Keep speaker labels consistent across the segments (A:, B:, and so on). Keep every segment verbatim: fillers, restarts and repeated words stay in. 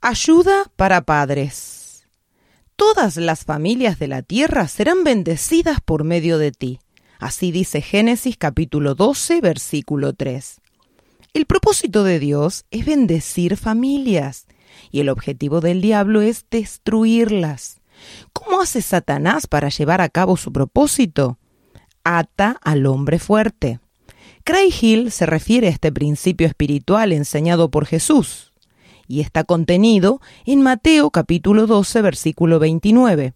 A: Ayuda para padres. Todas las familias de la tierra serán bendecidas por medio de ti. Así dice Génesis capítulo doce, versículo tres. El propósito de Dios es bendecir familias y el objetivo del diablo es destruirlas. ¿Cómo hace Satanás para llevar a cabo su propósito? Ata al hombre fuerte. Craig Hill se refiere a este principio espiritual enseñado por Jesús y está contenido en Mateo capítulo doce, versículo veintinueve.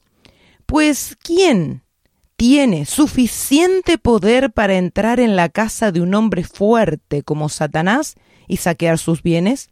A: Pues, ¿quién tiene suficiente poder para entrar en la casa de un hombre fuerte como Satanás y saquear sus bienes?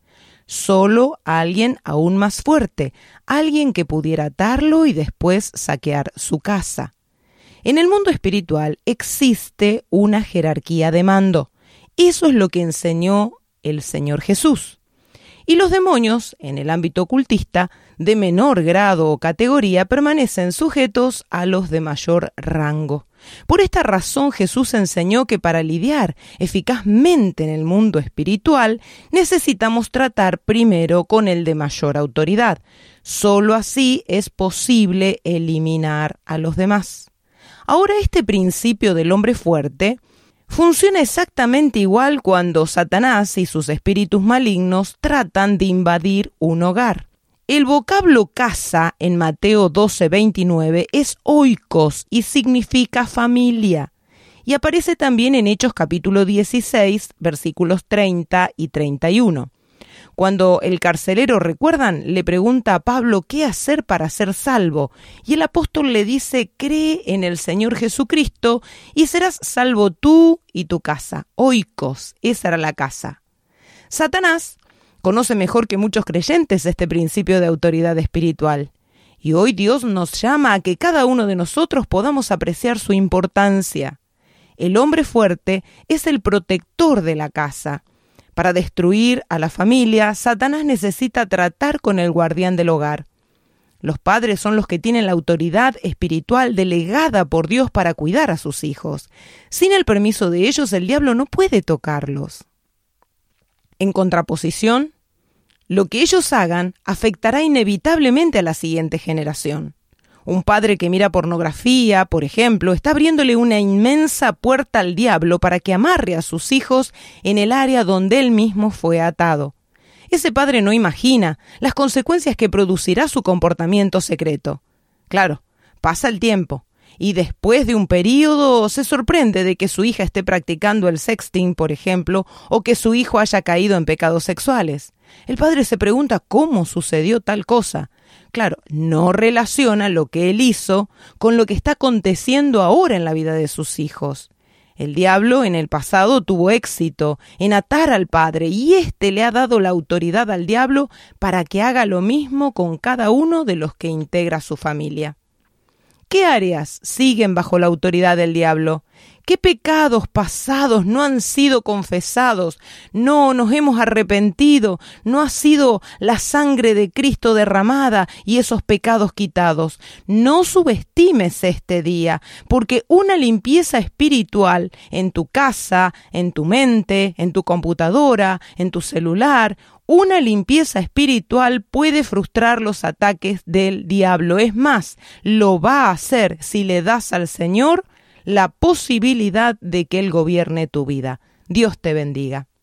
A: Solo alguien aún más fuerte, alguien que pudiera atarlo y después saquear su casa. En el mundo espiritual existe una jerarquía de mando. Eso es lo que enseñó el Señor Jesús. Y los demonios, en el ámbito ocultista, de menor grado o categoría, permanecen sujetos a los de mayor rango. Por esta razón Jesús enseñó que para lidiar eficazmente en el mundo espiritual, necesitamos tratar primero con el de mayor autoridad. Solo así es posible eliminar a los demás. Ahora, este principio del hombre fuerte funciona exactamente igual cuando Satanás y sus espíritus malignos tratan de invadir un hogar. El vocablo casa en Mateo doce, veintinueve es oikos y significa familia. Y aparece también en Hechos capítulo dieciséis, versículos treinta y treinta y uno. Cuando el carcelero, recuerdan, le pregunta a Pablo qué hacer para ser salvo, y el apóstol le dice: cree en el Señor Jesucristo y serás salvo tú y tu casa. Oikos, esa era la casa. Satanás conoce mejor que muchos creyentes este principio de autoridad espiritual, y hoy Dios nos llama a que cada uno de nosotros podamos apreciar su importancia. El hombre fuerte es el protector de la casa. Para destruir a la familia, Satanás necesita tratar con el guardián del hogar. Los padres son los que tienen la autoridad espiritual delegada por Dios para cuidar a sus hijos. Sin el permiso de ellos, el diablo no puede tocarlos. En contraposición, lo que ellos hagan afectará inevitablemente a la siguiente generación. Un padre que mira pornografía, por ejemplo, está abriéndole una inmensa puerta al diablo para que amarre a sus hijos en el área donde él mismo fue atado. Ese padre no imagina las consecuencias que producirá su comportamiento secreto. Claro, pasa el tiempo, y después de un período se sorprende de que su hija esté practicando el sexting, por ejemplo, o que su hijo haya caído en pecados sexuales. El padre se pregunta cómo sucedió tal cosa. Claro, no relaciona lo que él hizo con lo que está aconteciendo ahora en la vida de sus hijos. El diablo en el pasado tuvo éxito en atar al padre y éste le ha dado la autoridad al diablo para que haga lo mismo con cada uno de los que integra su familia. ¿Qué áreas siguen bajo la autoridad del diablo? ¿Qué pecados pasados no han sido confesados? No nos hemos arrepentido, no ha sido la sangre de Cristo derramada y esos pecados quitados. No subestimes este día, porque una limpieza espiritual en tu casa, en tu mente, en tu computadora, en tu celular, una limpieza espiritual puede frustrar los ataques del diablo. Es más, lo va a hacer si le das al Señor la posibilidad de que Él gobierne tu vida. Dios te bendiga.